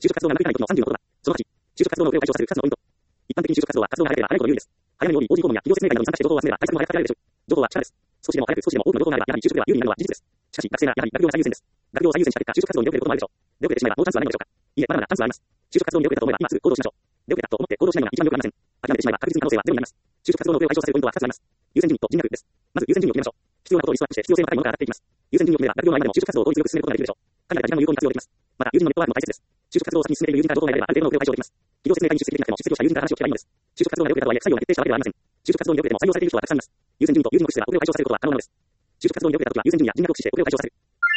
就職活動が長引かない時の30の言葉。その8、就職活動の遅れを解消させる2つのポイント。一般的に就職活動は活動が早ければ早いほど有利です。早めに OB 訪問や企業説明会などに参加して情報を集めれば対策も早く立てられるでしょう。情報は力です。少しでも早く少しでも多くの情報があれば、やはり就職では有利になるのは事実です。しかし、学生ならやはり学業が最優先です。学業を最優先した結果、就職活動に出遅れることもあるでしょう。出遅れてしまえばノーチャンスはないのでしょうか。いいえ、まだまだチャンスはあります。就職活動に出遅れたと思えば今すぐ行動しましょう。出遅れたと思って行動しないのが一番良くありません。諦めてしまえば確実に可能性はゼロになります。就職活動の遅れを解消させるポイントは2つあります。優先順位と人脈です。まず優先順位を決めましょう。必要なことをリストアップして必要性の高いものから当たっていきます。優先順位を決めれば学業の合間でも就職活動を効率よく進めることができるでしょう。彼らが時間の有効に活用できます。また友人のネットワークも大切です。就職活動を先に進めている友人から情報が得られればある程度の遅れを解消できます。企業説明会に出席できなくても出席をした友人から話を聞けばいいのです。就職活動が遅れたとはいえ、採用が決定したわけではありません。就職活動に遅れても採用されている人はたくさんいます。優先順位と友人を駆使すれば遅れを解消させることは可能なのです。就職活動に遅れたときは優先順位や人脈を駆使して遅れを解消させる。